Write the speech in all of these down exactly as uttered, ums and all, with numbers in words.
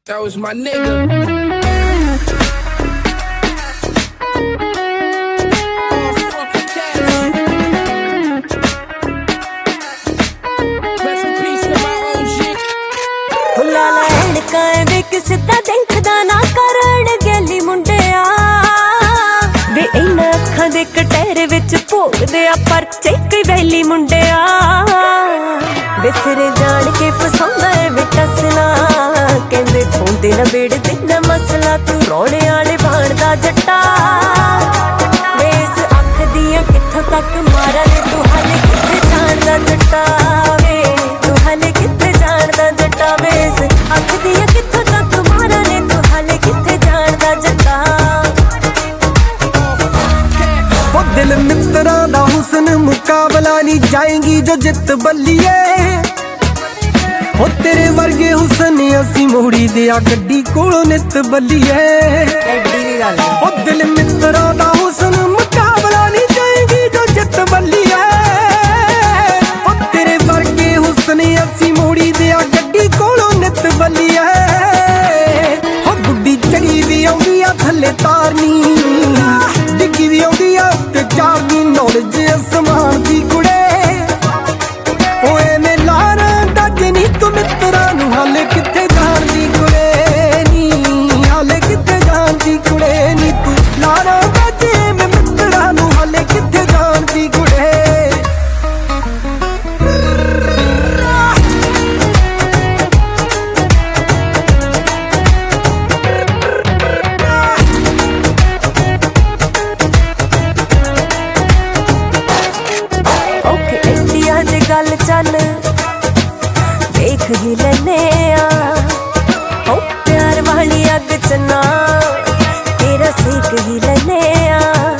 That was my nigga. ਸਿੱਧਾ ਦੇਖਦਾ ਨਾ ਕਰਨ ਗੇਲੀ ਮੁੰਡਿਆ ਵੇ ਇਹਨਾਂ ਅੱਖਾਂ ਦੇ ਕਟਹਿਰੇ ਵਿੱਚ ਭੋਗਦੇ ਆ ਪਰਚੇ ਕਈ ਵੈਲੀ ਮੁੰਡਿਆ ਵੇ ਸਿਰੇ ਜਾਣ ਕੇ ਫਸਾਉਂਦਾ ਏ ਵੇ ਟਸਲਾ ਕਹਿੰਦੇ ਫੋਂਦੇ ਨਾ ਬੇੜਦੇ ਨਾ ਮਸਲਾ ਤੂੰ ਰੋਣੇ ਵਾਲੇ ਬਾਣਦਾ ਜੱਟਾ ਵੇ ਇਸ ਅੱਖ ਦੀਆਂ ਕਿੱਥੋਂ ਤੱਕ ਮਾਰਾਂ ਨੇ ਤੂੰ ਹਾਲੇ ਕਿੱਥੇ ਜਾਣਦਾ ਜੱਟਾ ਵੇ ਤੂੰ ਹਾਲੇ ਕਿੱਥੇ ਜਾਣਦਾ ਜੱਟਾ ਵੇ ਇਸ ਅੱਖ ਦੀਆਂ ਕਿੱਥੋਂ ਤੱਕ ਮਾਰਾਂ ਨੇ ਤੂੰ ਹਾਲੇ ਕਿੱਥੇ ਜਾਣਦਾ ਜੱਟਾ ਉਹ ਦਿਲ ਮਿੱਤਰਾਂ ਦਾ ਹੁਸਨ ਮੁਕਾਬਲਾ ਨਹੀਂ ਜਾਏਗੀ ਜੋ ਜਿੱਤ ਬੱਲੀਏ ਹੋ ਤੇਰੇ ਵਰਗੇ ਹੁਸਨ ਅਸੀਂ ਮੋੜੀ ਦਿਆ ਗੱਡੀ ਕੋਲੋਂ ਨਿੱਤ ਬੱਲੀਏ ਐਡੀ ਵੀ ਗੱਲ ਉਹ ਦਿਲ ਮਿੱਤਰਾਂ ਦਾ ਹੁਸਨ ਮੁਕਾਬਲਾ ਨਹੀਂ ਜਾਏਗੀ ਜੋ ਜਿੱਤ ਬੱਲੀਏ ਹੋ ਤੇਰੇ ਵਰਗੇ ਹੁਸਨ ਅਸੀਂ ਮੋੜੀ ਦਿਆ ਗੱਡੀ ਕੋਲੋਂ ਨਿੱਤ ਬੱਲੀਏ ਹੋ ਗੁੱਡੀ ਚੜੀ ਵੀ ਆਉਂਦੀ ਆ ਥੱਲੇ ਤਾਰਨੀ ਡਿੱਗੀ ਵੀ ਆਉਂਦੀ ਆ ਤੇ ਚਾਰਨੀ ਨੌਲੇਜ ਅਸਮਾਨ ਦੀ ਕੁੜੇ ਓਏ ਮੈਂ ਲਾਰਾਂ ਦੱਜ ਨੀ ਤੂੰ ਮਿੱਤਰਾਂ ਨੂੰ ਹਾਲੇ ਕਿੱਥੇ ਜਾਣਦੀ ਕੁੜੇ ਨੀ ਹਾਲੇ ਕਿੱਥੇ ਜਾਣਦੀ ਕੁੜੇ ਨੀ ਤੂੰ ਲਾਰਾਂ ਦੱਜ ਮੈਂ ਮਿੱਤਰਾਂ ਨੂੰ ਹਾਲੇ ਕਿੱਥੇ ਜਾਣਦੀ ਕੁੜੇ ਗੱਲ ਚੱਲ ਦੇਖ ਹੀ ਲੈਨੇ ਆ ਹੋ ਪਿਆਰ ਵਾਲੀ ਅੱਗ ਚ ਨਾ ਤੇਰਾ ਸੇਕ ਹੀ ਲੈਨੇ ਆ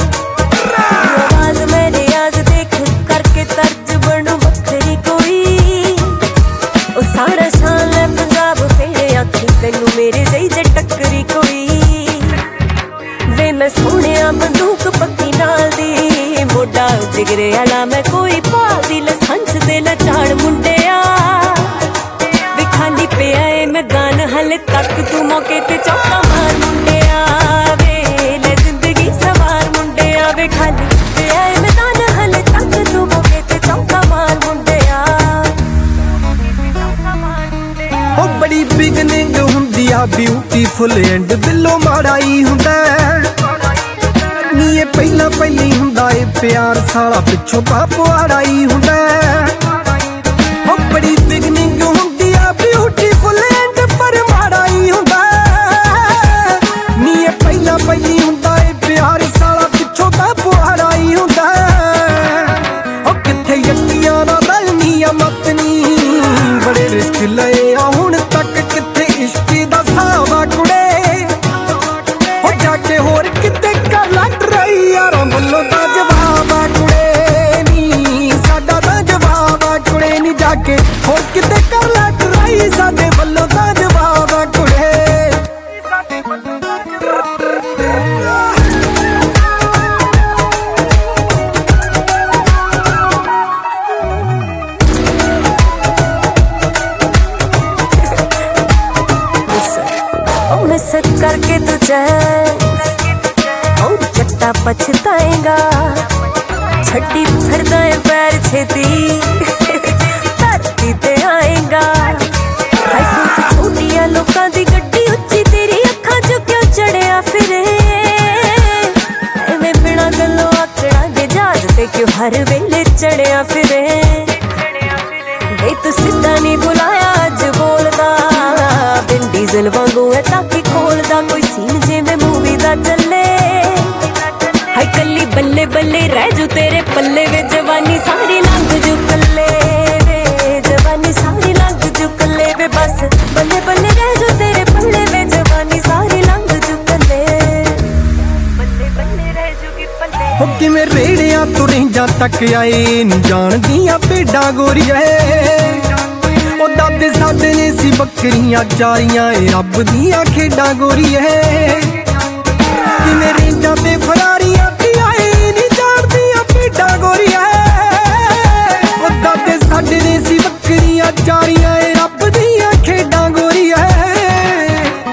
ਆਵਾਜ਼ ਮੇਰੇ ਆਜ ਦੇਖ ਕਰਕੇ ਤਰਜ ਬਣੂ ਵੱਖਰੀ ਕੋਈ ਉਹ ਸਾਰਾ ਸ਼ਾਨ ਲੈ ਪੰਜਾਬ ਫੇਰੇ ਅੱਖੀ ਤੈਨੂੰ ਮੇਰੇ ਜਈ ਜੇ ਟੱਕਰੀ ਕੋਈ ਵੇ ਮੈਂ ਸੋਹਣਿਆ ਬੰਦੂਕ ਪੱਕੀ ਨਾਲ ਦੀ ਮੋਢਾ ਜਿਗਰੇ ਵਾਲਾ ਮੈਂ ਕੋਈ ਭਾਦੀ ਲਸੰਸ ਦੇ ਲਚਾੜ ਮੁੰਡਿਆ ਵੇ ਖਾਲੀ ਪਿਆ ਏ ਮੈਦਾਨ ਹਲੇ ਤੱਕ ਤੂੰ ਮੌਕੇ ਤੇ ਚੌਕਾ ਮਾਰ ਮੁੰਡਿਆ ਵੇ ਲੈ ਜ਼ਿੰਦਗੀ ਸਵਾਰ ਮੁੰਡਿਆ ਵੇ ਖਾਲੀ ਪਿਆ ਏ ਮੈਦਾਨ ਹਲੇ ਤੱਕ ਤੂੰ ਮੌਕੇ ਤੇ ਚੌਕਾ ਮਾਰ ਮੁੰਡਿਆ ਉਹ ਬੜੀ ਬਿਗਨਿੰਗ ਹੁੰਦੀ ਆ ਬਿਊਟੀਫੁਲ ਐਂਡ ਦਿਲੋਂ ਮਾੜਾਈ ਹੁੰਦਾ ਨੀ ਇਹ ਪਹਿਲਾਂ ਪਹਿਲੀ ਹੁੰਦਾ ਏ ਪਿਆਰ ਸਾਲਾ ਪਿੱਛੋਂ ਪਾਪਵਾੜਾਈ ਹੁੰਦਾ ਉਹ ਬੜੀ ਬਿਗਨਿੰਗ ਹੁੰਦੀ ਆ ਬਿਊਟੀਫੁਲ ਐਂਡ ਪਰ ਮਾੜਾਈ ਹੁੰਦਾ ਨੀ ਇਹ ਪਹਿਲਾਂ ਪਹਿਲੀ ਹੁੰਦਾ ਏ ਪਿਆਰ ਸਾਲਾ ਪਿੱਛੋਂ ਪਾਪਵਾੜਾਈ ਹੁੰਦਾ ਉਹ ਕਿੱਥੇ ਯਕੀਆਂ ਨਾ ਰਲਨੀ ਆ ਮਤਨੀ ਬੜੇ ਰਿਸਕ ਲਏ ਆ ਹੁਣ ਤੱਕ ਕਿੱਥੇ ਇਸ਼ਕ ਦਾ ਸਾਵਾ ਕੁੜੇ ਹੋ ਜਾ ਕੇ ਹੋਰ ਕਿਤੇ ਕਰ ਲੱਟ ਰਹੀ ਯਾਰਾਂ ਵੱਲੋਂ ਤਾਂ ਜਵਾਬ ਆ ਕੁੜੇ ਨੀ ਸਾਡਾ ਤਾਂ ਜਵਾਬ ਆ ਕੁੜੇ ਨੀ ਜਾ ਕੇ ਹੋਰ ਕਿਤੇ ਕਰ ਲੱਟ ਰਹੀ ਸਾਡੇ ਵੱਲੋਂ ਤਾਂ ਜਵਾਬ ਆ ਕੁੜੇ मिस करके तू चैन ओ जट्टा पछताएगा छड्डी फिरदा है पैर छेती धरती ते आएगा हाय सोच छोटिया लोकां दी गड्डी उच्ची तेरी अखां चों क्यों चढ़िया फिरे एवें बिना गल्लों आकड़ा दे जहाज ते क्यों हर वेले चढ़िया फिरे वे तू सिद्धा नहीं बुलाया अज बोलदा बिन डीजल वांगू है ताकि खोलदा कोई सीन जिवें मूवी दा चले हाय कल्ली बल्ले बल्ले रह जू तेरे पल्ले वे जवानी सारी लंघ जू कल्ले वे जवानी सारी लंघ जू कल्ले वे बस बल्ले बल्ले रह जू तेरे पल्ले वे जवानी सारी लंघ जू कल्ले बल्ले बल्ले रह जूगी पल्ले हो किवें रेड़ियां तो रेंजां तक आए नी जाणदियां भेडां गोरीए ओ दादे साडे ने सी बकरियां चारियां ए रब दियां खेडां गोरीए किवें रेंजां ते फरारियां ते आए नी जाणदियां भेडां गोरीए ओ दादे साडे ने सी बकरियां चारियां ए रब दियां खेडां गोरीए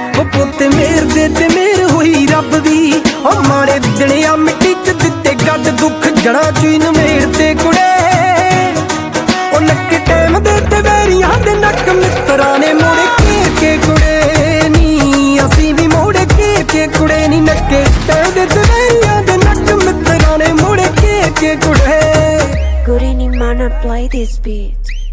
ਜੜਾ ਚੀਨ ਮੇੜ ਤੇ ਕੁੜੇ ਉਹ ਨੱਕੇ ਟਾਈਮ ਦੇ ਤੇ ਵੈਰੀਆਂ ਦੇ ਨੱਕ ਮਿੱਤਰਾਂ ਨੇ ਮੋੜ ਕੇ ਕੇ ਕੁੜੇ ਨੀ ਅਸੀਂ ਵੀ ਮੋੜ ਕੇ ਕੇ ਕੁੜੇ ਨੀ ਨੱਕੇ ਟਾਈਮ ਦੇ ਤੇ ਵੈਰੀਆਂ ਦੇ ਨੱਕ ਮਿੱਤਰਾਂ ਨੇ ਮੋੜ ਕੇ ਕੇ ਕੁੜੇ Good evening, man, I play this beat.